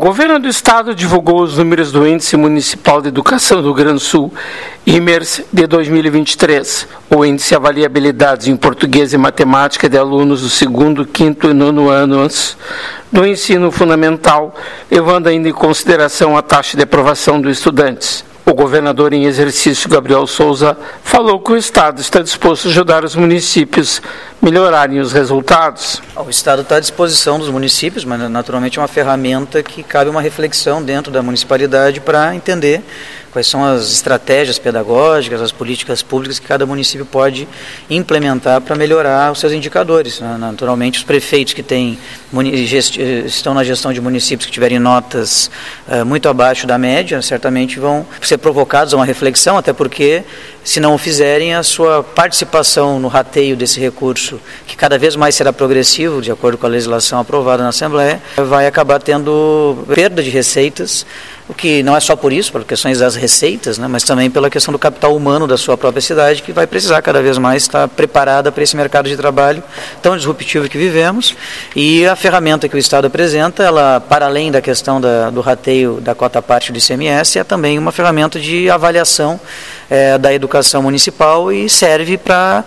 governo do estado divulgou os números do Índice Municipal de Educação do Rio Grande do Sul, IMERS, de 2023. O índice avalia habilidades em português e matemática de alunos do segundo, quinto e nono anos do ensino fundamental, levando ainda em consideração a taxa de aprovação dos estudantes. O governador em exercício, Gabriel Souza, falou que o Estado está disposto a ajudar os municípios a melhorarem os resultados. O Estado está à disposição dos municípios, mas naturalmente é uma ferramenta que cabe uma reflexão dentro da municipalidade para entender quais são as estratégias pedagógicas, as políticas públicas que cada município pode implementar para melhorar os seus indicadores. Naturalmente, os prefeitos que estão na gestão de municípios que tiverem notas muito abaixo da média, certamente vão ser provocados a uma reflexão, até porque, se não o fizerem, a sua participação no rateio desse recurso, que cada vez mais será progressivo, de acordo com a legislação aprovada na Assembleia, vai acabar tendo perda de receitas, o que não é só por isso, por questões das receitas, né, mas também pela questão do capital humano da sua própria cidade, que vai precisar cada vez mais estar preparada para esse mercado de trabalho tão disruptivo que vivemos. E a ferramenta que o Estado apresenta, ela, para além da questão do rateio da cota parte do ICMS, é também uma ferramenta de avaliação da educação municipal e serve para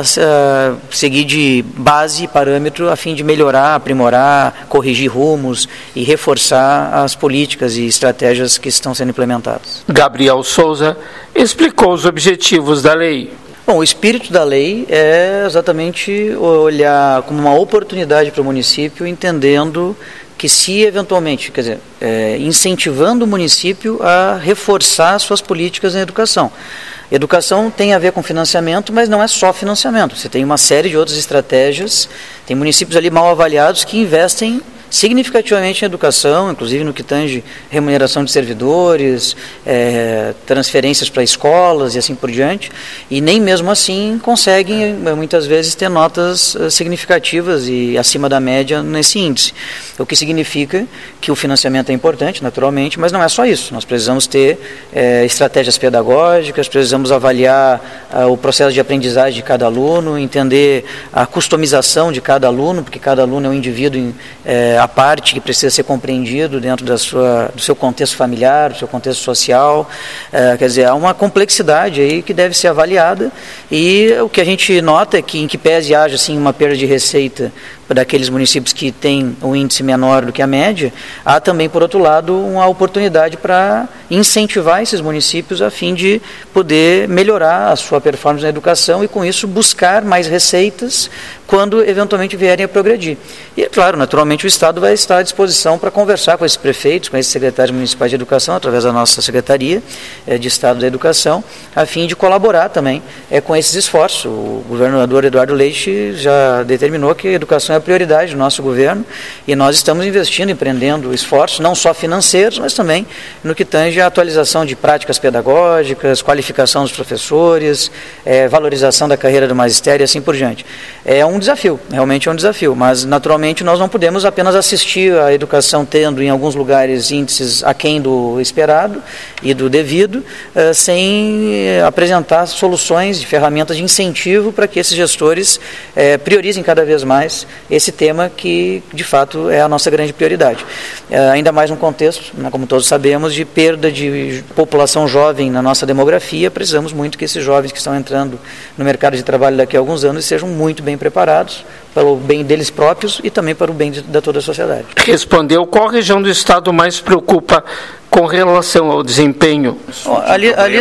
seguir de base e parâmetro a fim de melhorar, aprimorar, corrigir rumos e reforçar as políticas e estratégias que estão sendo implementadas. Gabriel Souza explicou os objetivos da lei. Bom, o espírito da lei é exatamente olhar como uma oportunidade para o município, entendendo que se eventualmente, quer dizer, incentivando o município a reforçar suas políticas na educação. Educação tem a ver com financiamento, mas não é só financiamento. Você tem uma série de outras estratégias, tem municípios ali mal avaliados que investem significativamente em educação, inclusive no que tange remuneração de servidores, transferências para escolas e assim por diante, e nem mesmo assim conseguem, muitas vezes, ter notas significativas e acima da média nesse índice. O que significa que o financiamento é importante, naturalmente, mas não é só isso. Nós precisamos ter estratégias pedagógicas, precisamos avaliar o processo de aprendizagem de cada aluno, entender a customização de cada aluno, porque cada aluno é um indivíduo a parte que precisa ser compreendido dentro do seu contexto familiar, do seu contexto social. Quer dizer, há uma complexidade aí que deve ser avaliada, e o que a gente nota é que, em que pese haja assim, uma perda de receita daqueles municípios que têm um índice menor do que a média, há também, por outro lado, uma oportunidade para incentivar esses municípios a fim de poder melhorar a sua performance na educação e, com isso, buscar mais receitas quando eventualmente vierem a progredir. E, claro, naturalmente o Estado vai estar à disposição para conversar com esses prefeitos, com esses secretários municipais de educação, através da nossa Secretaria de Estado da Educação, a fim de colaborar também com esses esforços. O governador Eduardo Leite já determinou que a educação é a prioridade do nosso governo, e nós estamos investindo, empreendendo esforços, não só financeiros, mas também no que tange a atualização de práticas pedagógicas, qualificação dos professores, valorização da carreira do magistério e assim por diante. É um desafio, realmente é um desafio, mas naturalmente nós não podemos apenas assistir a educação tendo em alguns lugares índices aquém do esperado e do devido, sem apresentar soluções de ferramentas de incentivo para que esses gestores priorizem cada vez mais esse tema que de fato é a nossa grande prioridade. Ainda mais num contexto, como todos sabemos, de perda de população jovem na nossa demografia. Precisamos muito que esses jovens que estão entrando no mercado de trabalho daqui a alguns anos sejam muito bem preparados para o bem deles próprios e também para o bem da toda a sociedade. Respondeu: qual região do Estado mais preocupa com relação ao desempenho? Ali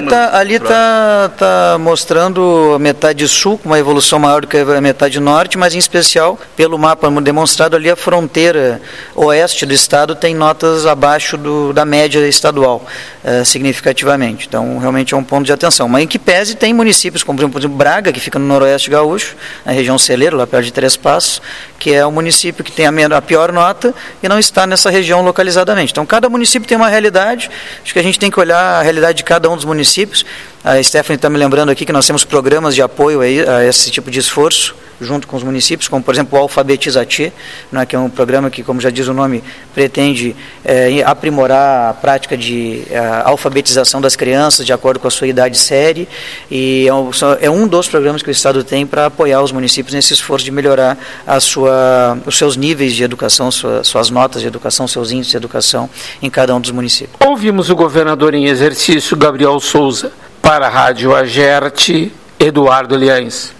está mostrando a metade sul, com uma evolução maior do que a metade norte, mas em especial, pelo mapa demonstrado ali, a fronteira oeste do Estado tem notas abaixo da média estadual, significativamente. Então, realmente é um ponto de atenção. Mas em que pese, tem municípios, como por exemplo Braga, que fica no noroeste gaúcho, na região Celeiro, lá perto de Três Passos, que é um município que tem a pior nota e não está nessa região localizadamente. Então, cada município tem uma realidade. Acho que a gente tem que olhar a realidade de cada um dos municípios. A Stephanie está me lembrando aqui que nós temos programas de apoio a esse tipo de esforço junto com os municípios, como por exemplo o Alfabetizati, né, que é um programa que, como já diz o nome, pretende aprimorar a prática de alfabetização das crianças de acordo com a sua idade série, e é um dos programas que o Estado tem para apoiar os municípios nesse esforço de melhorar os seus níveis de educação, suas notas de educação, seus índices de educação em cada um dos municípios. Ouvimos o governador em exercício, Gabriel Souza. Para a Rádio Agerte, Eduardo Liães.